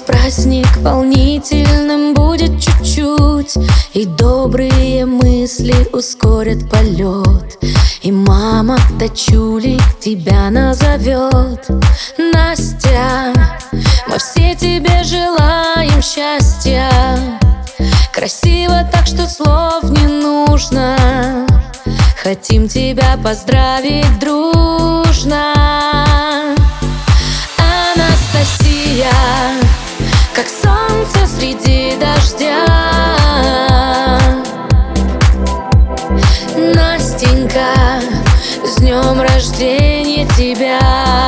Праздник волнительным будет чуть-чуть, и добрые мысли ускорят полет. И мама дочули тебя назовет. Настя, мы все тебе желаем счастья. Красиво так, что слов не нужно. Хотим тебя поздравить дружно. Анастасия, как солнце среди дождя. Настенька, с днем рождения тебя.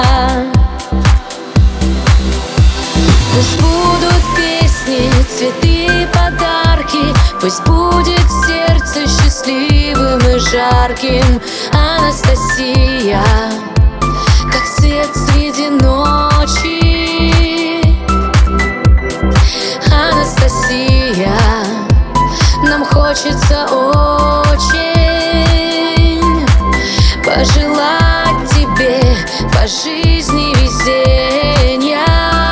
Пусть будут песни, цветы и подарки. Пусть будет сердце счастливым и жарким. Анастасия, как свет среди ночи. Анастасия, нам хочется очень пожелать тебе по жизни везения.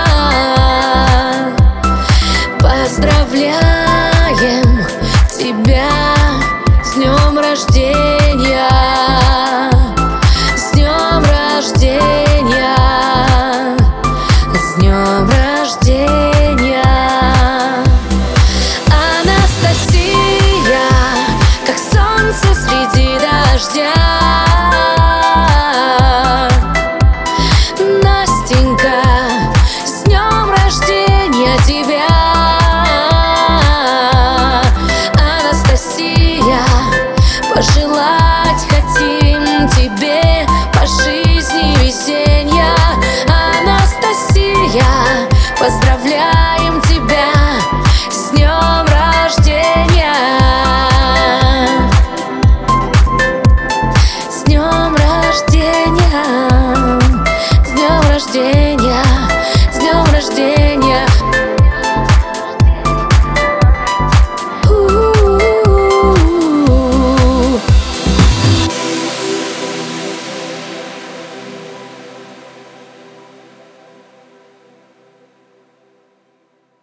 Поздравляем тебя с днем рождения. С днем рождения. С днем рождения. Анастасия, как солнце среди дождя.